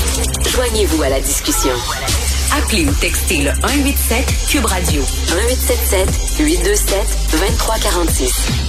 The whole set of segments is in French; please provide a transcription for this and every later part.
Joignez-vous à la discussion. Appelez ou textez le 187 Cube Radio 1877-827-2346.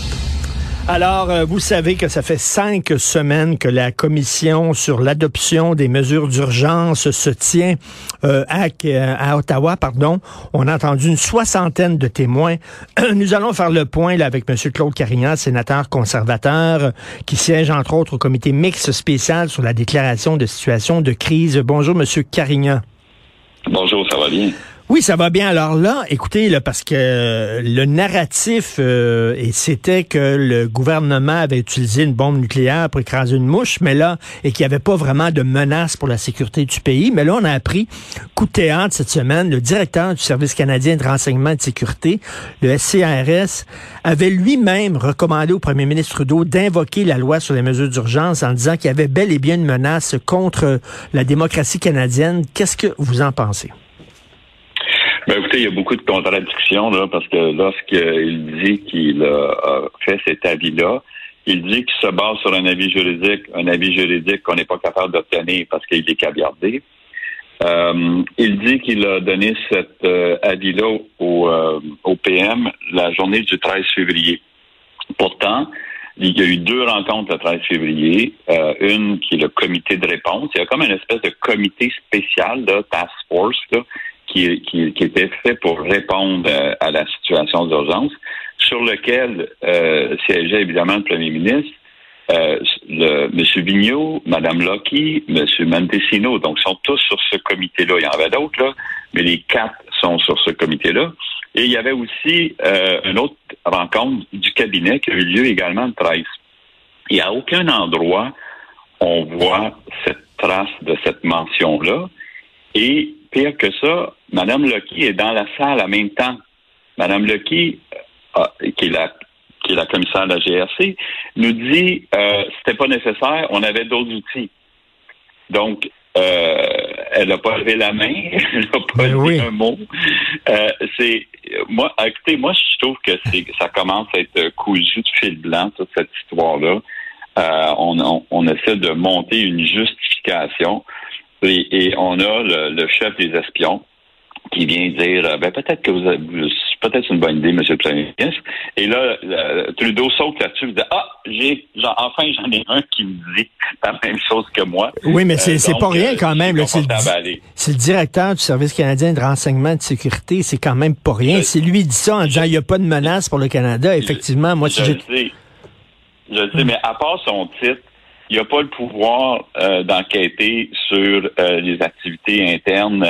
Alors, vous savez que ça fait 5 semaines que la commission sur l'adoption des mesures d'urgence se tient à Ottawa. On a entendu une soixantaine de témoins. Nous allons faire le point là, avec M. Claude Carignan, sénateur conservateur, qui siège entre autres au comité mixte spécial sur la déclaration de situation de crise. Bonjour, M. Carignan. Bonjour, ça va bien? Oui, ça va bien. Alors là, écoutez, là, parce que le narratif, c'était que le gouvernement avait utilisé une bombe nucléaire pour écraser une mouche, mais là, et qu'il n'y avait pas vraiment de menace pour la sécurité du pays. Mais là, on a appris, coup de théâtre cette semaine, le directeur du Service canadien de renseignement et de sécurité, le SCRS, avait lui-même recommandé au premier ministre Trudeau d'invoquer la loi sur les mesures d'urgence en disant qu'il y avait bel et bien une menace contre la démocratie canadienne. Qu'est-ce que vous en pensez? Ben écoutez, il y a beaucoup de contradictions là, parce que lorsqu'il dit qu'il a fait cet avis-là, il dit qu'il se base sur un avis juridique qu'on n'est pas capable d'obtenir parce qu'il est caviardé. Il dit qu'il a donné cet avis-là au PM la journée du 13 février. Pourtant, il y a eu 2 rencontres le 13 février, une qui est le comité de réponse. Il y a comme une espèce de comité spécial, là, task force, là, qui était fait pour répondre à la situation d'urgence, sur lequel siégeait évidemment le premier ministre, M. Vigneault, Mme Lockey, M. Mendicino. Donc, ils sont tous sur ce comité-là. Il y en avait d'autres, là, mais les 4 sont sur ce comité-là. Et il y avait aussi une autre rencontre du cabinet qui a eu lieu également le 13. Et à aucun endroit, on voit cette trace de cette mention-là. Et pire que ça, Mme Lockey est dans la salle en même temps. Mme Lockey, qui est la commissaire de la GRC, nous dit c'était pas nécessaire, on avait d'autres outils. Donc, elle n'a pas levé la main, elle n'a pas dit un mot. Écoutez, moi, je trouve que ça commence à être cousu de fil blanc, toute cette histoire-là. On essaie de monter une justification. Et on a le chef des espions qui vient dire peut-être que peut-être une bonne idée, M. le Premier ministre. Et là, Trudeau saute là-dessus et dit j'en ai un qui me dit la même chose que moi. Oui, mais c'est pas rien quand même. Là, c'est le directeur du Service canadien de renseignement et de sécurité, c'est quand même pas rien. Si lui dit ça en disant il n'y a pas de menace pour le Canada, effectivement, moi je le sais, mais à part son titre, il n'a pas le pouvoir d'enquêter sur les activités internes.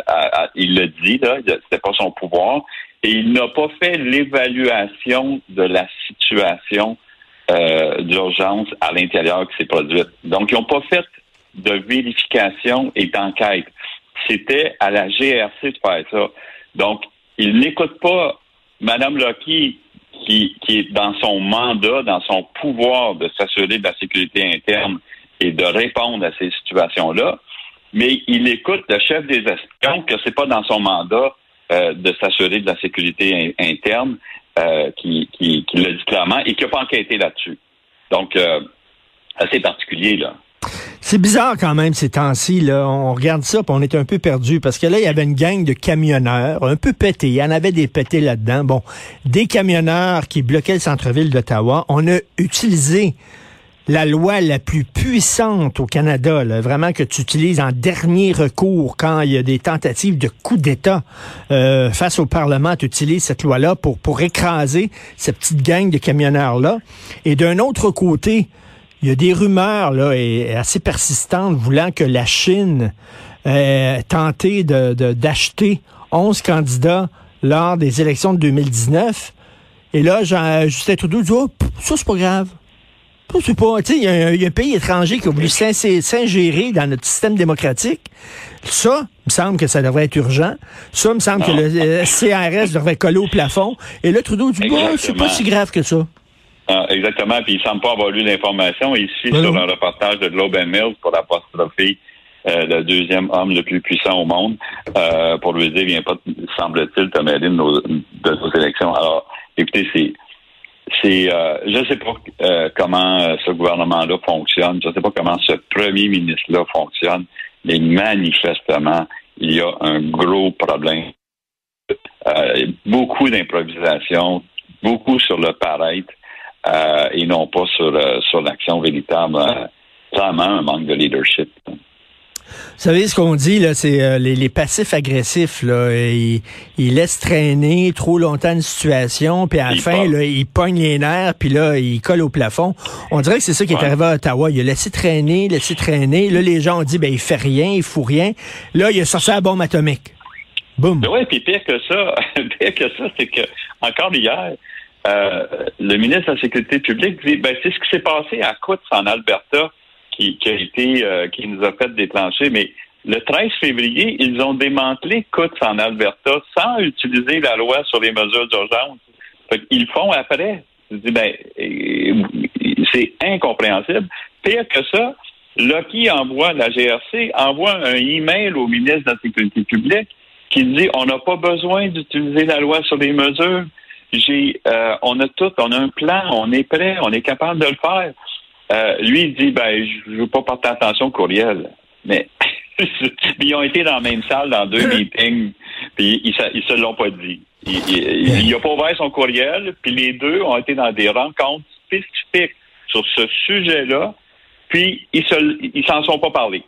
Il le dit, là, c'était pas son pouvoir. Et il n'a pas fait l'évaluation de la situation d'urgence à l'intérieur qui s'est produite. Donc, ils n'ont pas fait de vérification et d'enquête. C'était à la GRC de faire ça. Donc, il n'écoute pas Mme Lockey, qui est dans son mandat, dans son pouvoir de s'assurer de la sécurité interne et de répondre à ces situations-là, mais il écoute le chef des espions que c'est pas dans son mandat de s'assurer de la sécurité interne qui l'a dit clairement et qui n'a pas enquêté là-dessus. Donc, assez particulier, là. C'est bizarre quand même ces temps-ci, là. On regarde ça, puis on est un peu perdu, parce que là, il y avait une gang de camionneurs, un peu pétés. Il y en avait des pétés là-dedans. Bon, des camionneurs qui bloquaient le centre-ville d'Ottawa. On a utilisé la loi la plus puissante au Canada, là, vraiment que tu utilises en dernier recours quand il y a des tentatives de coup d'État face au Parlement. Tu utilises cette loi-là pour écraser cette petite gang de camionneurs-là. Et d'un autre côté, il y a des rumeurs là, et assez persistantes voulant que la Chine tentait d'acheter 11 candidats lors des élections de 2019. Et là, Justin Trudeau dit ça, c'est pas grave. Ça, c'est pas. Tu sais, il y a un pays étranger qui a voulu s'ingérer dans notre système démocratique. Ça, il me semble que ça devrait être urgent. Ça, il me semble que le CRS devrait coller au plafond. Et là, Trudeau dit c'est pas si grave que ça. Exactement, puis il semble pas avoir lu l'information. Il suit sur un reportage de Globe and Mail pour apostropher le deuxième homme le plus puissant au monde, pour lui dire, viens pas, semble-t-il, te mêler de nos élections. Alors, écoutez, je sais pas comment ce gouvernement-là fonctionne, je sais pas comment ce premier ministre-là fonctionne, mais manifestement, il y a un gros problème. Beaucoup d'improvisation, beaucoup sur le paraître et non pas sur l'action véritable. Clairement, un manque de leadership. Vous savez, ce qu'on dit, là, c'est les passifs agressifs, là, ils laissent traîner trop longtemps une situation, puis à la fin, là, ils pognent les nerfs, puis là, ils collent au plafond. On dirait que c'est ça qui est arrivé à Ottawa. Il a laissé traîner. Là, les gens ont dit, il fait rien, il fout rien. Là, il a sorti la bombe atomique. Boum. Oui, puis pire que ça, c'est que, encore hier, le ministre de la Sécurité publique dit, c'est ce qui s'est passé à Coutts, en Alberta, qui nous a fait déclencher, mais le 13 février, ils ont démantelé Coutts en Alberta sans utiliser la loi sur les mesures d'urgence. Ils le font après. Je dis, c'est incompréhensible. Pire que ça, Lucky la GRC envoie un email au ministre de la Sécurité publique qui dit, on n'a pas besoin d'utiliser la loi sur les mesures. On a un plan, on est prêt, on est capable de le faire. Lui, il dit, je veux pas porter attention au courriel. Mais ils ont été dans la même salle dans 2 meetings, puis ils se l'ont pas dit. Il a pas ouvert son courriel, puis les deux ont été dans des rencontres spécifiques sur ce sujet-là, puis ils s'en sont pas parlé.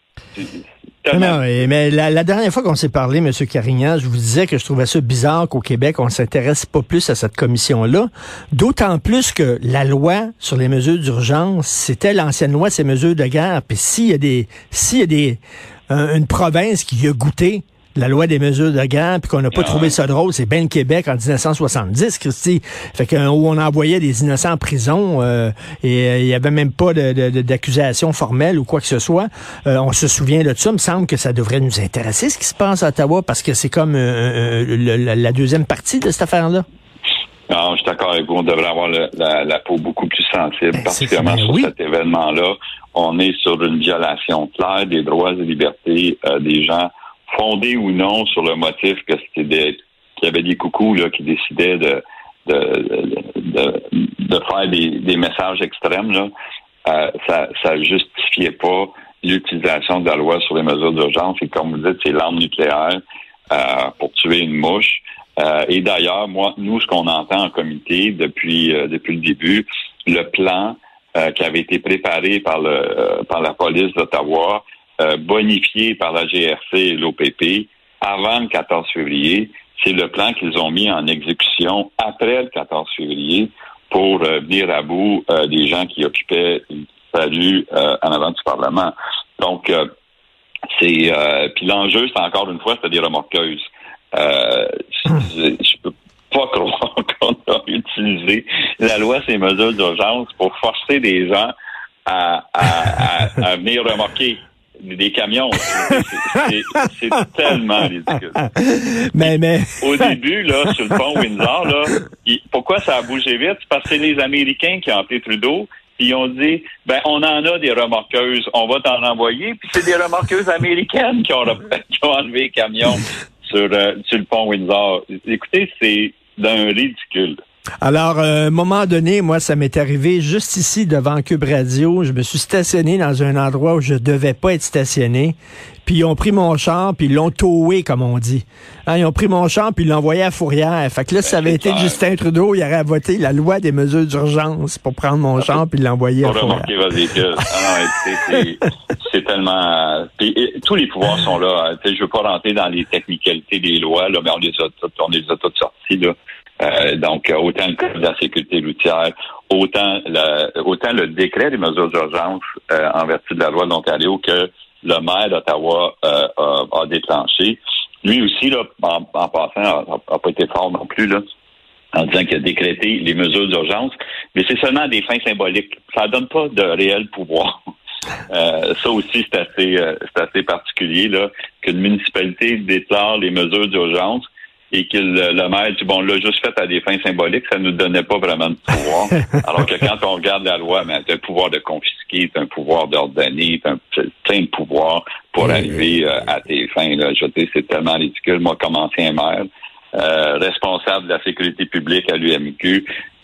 Non, mais la dernière fois qu'on s'est parlé, M. Carignan, je vous disais que je trouvais ça bizarre qu'au Québec, on s'intéresse pas plus à cette commission-là. D'autant plus que la loi sur les mesures d'urgence, c'était l'ancienne loi, ces mesures de guerre. Puis s'il y a une province qui a goûté la loi des mesures de guerre, puis qu'on n'a pas trouvé ça drôle, c'est bien le Québec en 1970, Christy. Fait que où on envoyait des innocents en prison et il y avait même pas d'accusation formelle ou quoi que ce soit. On se souvient de ça. Il me semble que ça devrait nous intéresser, ce qui se passe à Ottawa, parce que c'est comme la deuxième partie de cette affaire-là. Non, je suis d'accord avec vous. On devrait avoir la peau beaucoup plus sensible, particulièrement sur cet événement-là. On est sur une violation claire des droits et libertés des gens, fondé ou non sur le motif que qu'il y avait des coucous là qui décidaient de faire des messages extrêmes là, ça justifiait pas l'utilisation de la loi sur les mesures d'urgence. Et comme vous dites, c'est l'arme nucléaire pour tuer une mouche. Et d'ailleurs, nous, ce qu'on entend en comité depuis le début, le plan qui avait été préparé par la police d'Ottawa, bonifié par la GRC et l'OPP avant le 14 février. C'est le plan qu'ils ont mis en exécution après le 14 février pour venir à bout des gens qui occupaient le salut en avant du Parlement. Donc, puis l'enjeu, c'est encore une fois, c'est des remorqueuses. Je peux pas croire qu'on a utilisé la loi sur les mesures d'urgence pour forcer des gens à venir remorquer des camions. C'est tellement ridicule. Mais au début, là, sur le pont Windsor, là, pourquoi ça a bougé vite? C'est parce que c'est les Américains qui ont appelé Trudeau, puis ils ont dit, on en a des remorqueuses, on va t'en envoyer, puis c'est des remorqueuses américaines qui ont enlevé les camions sur le pont Windsor. Écoutez, c'est d'un ridicule. Alors, à un moment donné, moi, ça m'est arrivé juste ici, devant Cube Radio. Je me suis stationné dans un endroit où je devais pas être stationné. Puis ils ont pris mon char, puis ils l'ont towé, comme on dit. Ils ont pris mon char, puis ils l'ont envoyé à Fourrière. Fait que là, si ça avait été Justin Trudeau, il aurait voté la loi des mesures d'urgence pour prendre mon char, puis l'envoyer à Fourrière. Pour remarquer véhicule. C'est tellement... tous les pouvoirs sont là. Je veux pas rentrer dans les technicalités des lois, là, mais on les a toutes sorties, là. Donc, autant le code de la sécurité routière, autant le décret des mesures d'urgence en vertu de la loi de l'Ontario que le maire d'Ottawa a déclenché. Lui aussi, là, en passant, n'a pas été fort non plus, là, en disant qu'il a décrété les mesures d'urgence, mais c'est seulement des fins symboliques. Ça donne pas de réel pouvoir. Ça aussi, c'est assez particulier, là, qu'une municipalité déclare les mesures d'urgence et que le maire dit, on l'a juste fait à des fins symboliques, ça ne nous donnait pas vraiment de pouvoir. Alors que quand on regarde la loi, t'as un pouvoir de confisquer, t'as un pouvoir d'ordonner, t'as plein de pouvoirs pour arriver à tes fins. Là. Je sais, c'est tellement ridicule. Moi, comme ancien maire, responsable de la sécurité publique à l'UMQ,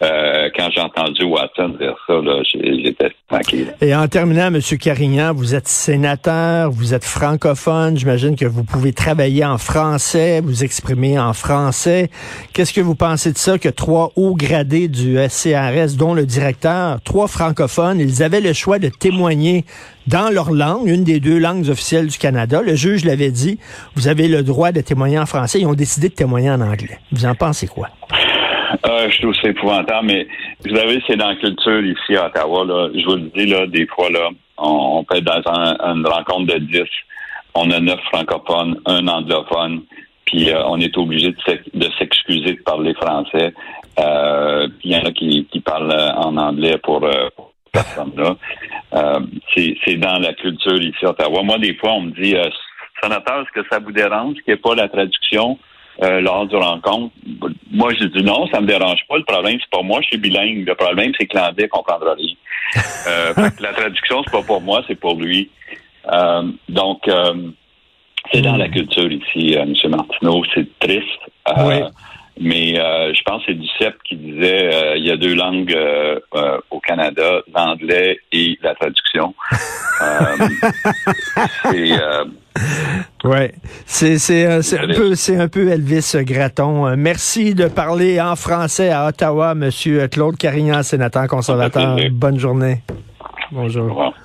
quand j'ai entendu Watson dire ça, là, j'étais tranquille. Et en terminant, M. Carignan, vous êtes sénateur, vous êtes francophone, j'imagine que vous pouvez travailler en français, vous exprimer en français. Qu'est-ce que vous pensez de ça, que 3 hauts gradés du SCRS, dont le directeur, 3 francophones, ils avaient le choix de témoigner dans leur langue, une des 2 langues officielles du Canada. Le juge l'avait dit, vous avez le droit de témoigner en français. Ils ont décidé de témoigner en anglais. Vous en pensez quoi? Je trouve ça épouvantable, mais vous savez, c'est dans la culture ici à Ottawa, là. Je vous le dis, là, des fois, là, on peut être dans une rencontre de 10, on a 9 francophones, 1 anglophone, puis on est obligé de s'excuser de parler français. Puis il y en a qui parlent en anglais pour personne-là. C'est dans la culture ici à Ottawa. Moi, des fois, on me dit, sénateur, est-ce que ça vous dérange qu'il n'y ait pas la traduction lors du rencontre? Moi, je dis non, ça me dérange pas. Le problème, c'est pas moi, je suis bilingue. Le problème, c'est que l'anglais comprendra rien. La traduction, c'est pas pour moi, c'est pour lui. Donc, c'est dans la culture ici, M. Martineau. C'est triste. Oui. Mais je pense que c'est Duceppe qui disait il y a 2 langues au Canada, l'anglais et la traduction. Ouais, c'est un peu Elvis Gratton. Merci de parler en français à Ottawa, Monsieur Claude Carignan, sénateur conservateur. Bonne journée. Bonjour.